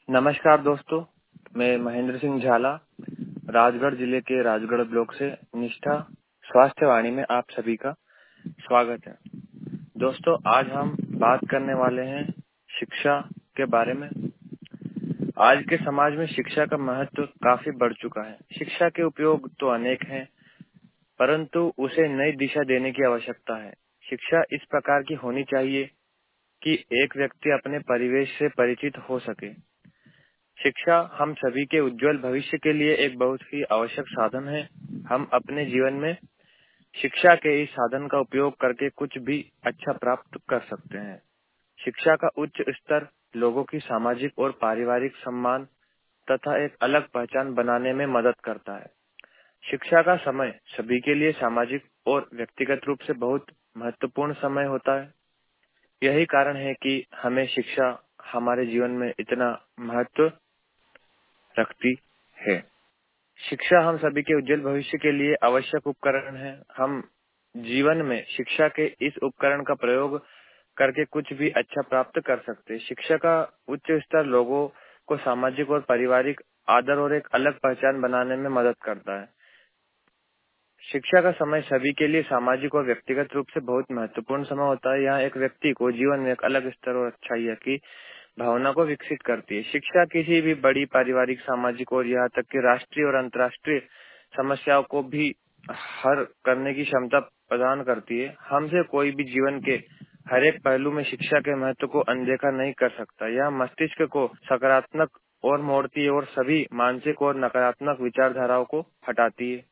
नमस्कार दोस्तों, मैं महेंद्र सिंह झाला राजगढ़ जिले के राजगढ़ ब्लॉक से निष्ठा स्वास्थ्य वाणी में आप सभी का स्वागत है। दोस्तों, आज हम बात करने वाले हैं शिक्षा के बारे में। आज के समाज में शिक्षा का महत्व काफी बढ़ चुका है। शिक्षा के उपयोग तो अनेक हैं, परंतु उसे नई दिशा देने की आवश्यकता है। शिक्षा इस प्रकार की होनी चाहिए कि एक व्यक्ति अपने परिवेश से परिचित हो सके। शिक्षा हम सभी के उज्जवल भविष्य के लिए एक बहुत ही आवश्यक साधन है। हम अपने जीवन में शिक्षा के इस साधन का उपयोग करके कुछ भी अच्छा प्राप्त कर सकते हैं। शिक्षा का उच्च स्तर लोगों की सामाजिक और पारिवारिक सम्मान तथा एक अलग पहचान बनाने में मदद करता है। शिक्षा का समय सभी के लिए सामाजिक और व्यक्तिगत रूप से बहुत महत्वपूर्ण समय होता है। यही कारण है कि हमें शिक्षा हमारे जीवन में इतना महत्व रखती है। शिक्षा हम सभी के उज्जवल भविष्य के लिए आवश्यक उपकरण है। हम जीवन में शिक्षा के इस उपकरण का प्रयोग करके कुछ भी अच्छा प्राप्त कर सकते हैं। शिक्षा का उच्च स्तर लोगों को सामाजिक और पारिवारिक आदर और एक अलग पहचान बनाने में मदद करता है। शिक्षा का समय सभी के लिए सामाजिक और व्यक्तिगत रूप से बहुत महत्वपूर्ण समय होता है। यहाँ एक व्यक्ति को जीवन में एक अलग स्तर और अच्छाई की भावना को विकसित करती है। शिक्षा किसी भी बड़ी पारिवारिक, सामाजिक और यहाँ तक कि राष्ट्रीय और अंतर्राष्ट्रीय समस्याओं को भी हल करने की क्षमता प्रदान करती है। हमसे कोई भी जीवन के हर एक पहलू में शिक्षा के महत्व को अनदेखा नहीं कर सकता। यह मस्तिष्क को सकारात्मक और मोड़ती है और सभी मानसिक और नकारात्मक विचारधाराओं को हटाती है।